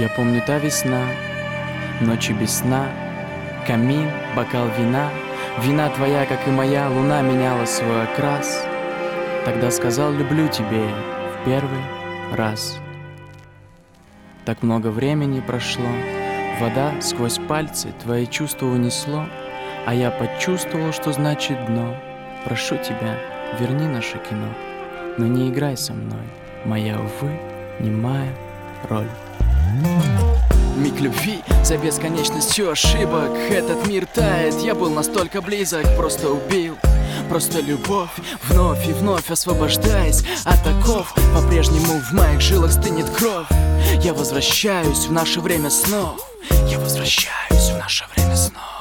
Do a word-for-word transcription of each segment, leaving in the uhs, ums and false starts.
Я помню та весна, ночи без сна, камин, бокал вина. Вина твоя, как и моя, луна меняла свой окрас. Тогда сказал: люблю тебя в первый раз. Так много времени прошло, вода сквозь пальцы твои чувства унесло, а я почувствовал, что значит дно. Прошу тебя, верни наше кино, но не играй со мной, моя, увы, немая роль. Миг любви за бесконечностью ошибок. Этот мир тает, я был настолько близок. Просто убил, просто любовь. Вновь и вновь освобождаясь от оков, по-прежнему в моих жилах стынет кровь. Я возвращаюсь в наше время снов. Я возвращаюсь в наше время снов.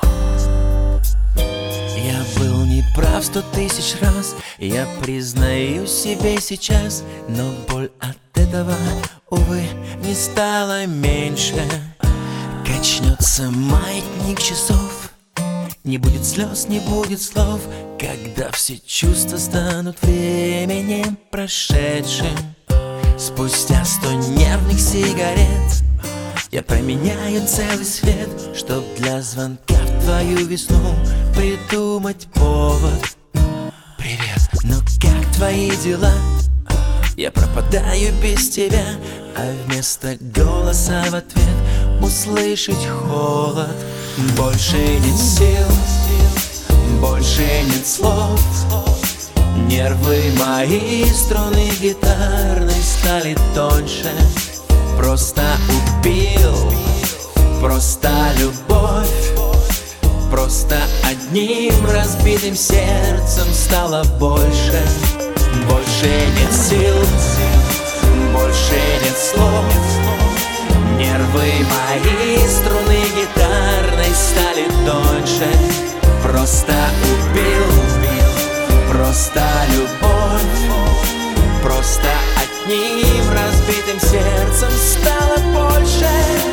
Я был неправ сто тысяч раз, я признаю себе сейчас, но боль от этого, увы, не стало меньше. Качнется маятник часов, не будет слез, не будет слов, когда все чувства станут временем прошедшим. Спустя сто нервных сигарет я променяю целый свет, чтоб для звонка в твою весну придумать повод. Привет, ну как твои дела? Я пропадаю без тебя, а вместо голоса в ответ услышать холод. Больше нет сил, больше нет слов. Нервы мои, струны гитарной стали тоньше. Просто убил, просто любовь. Просто одним разбитым сердцем стало больше. Больше нет сил, больше нет слов. Нервы мои, струны гитарной стали тоньше. Просто убил, просто любовь. Просто одним разбитым сердцем стало больше.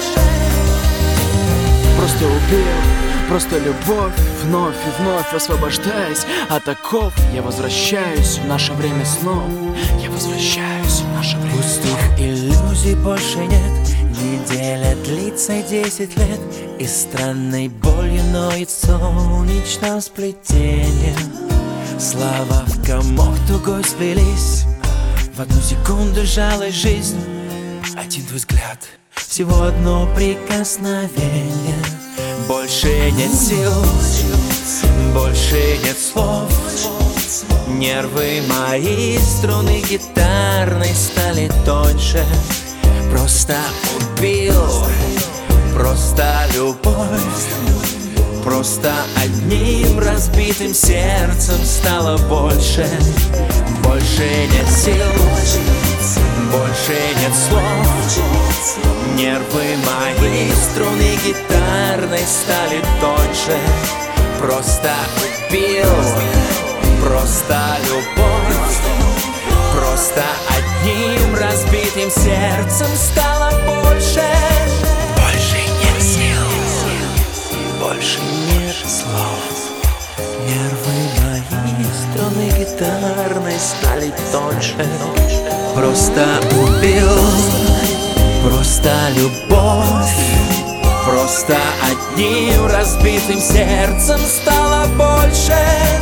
Просто убил, просто любовь. Вновь и вновь освобождаясь от оков, я возвращаюсь в наше время снов. Я возвращаюсь в наше время снов. Пустых иллюзий больше нет. Неделя длится десять лет, и странной болью ноет солнечное сплетение. Слова в комок тугой сплелись, в одну секунду жалась жизнь. Один твой взгляд, всего одно прикосновение. Больше нет сил, больше нет слов. Нервы мои, струны гитарной стали тоньше. Просто убил, просто любовь. Просто одним разбитым сердцем стало больше. Больше нет сил, больше нет слов. Нервы мои, струны гитарной стали тоньше. Просто убил, просто любовь. Просто одним разбитым сердцем стало больше. Больше нет сил, больше нет слов. Нервы мои, струны гитарной стали тоньше. Просто убил, просто любовь. Просто одним разбитым сердцем стало больше.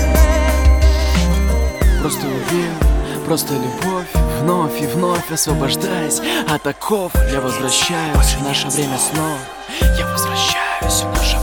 Просто убил, просто любовь. Вновь и вновь освобождаясь от оков, я возвращаюсь в наше время снов. Я возвращаюсь в наше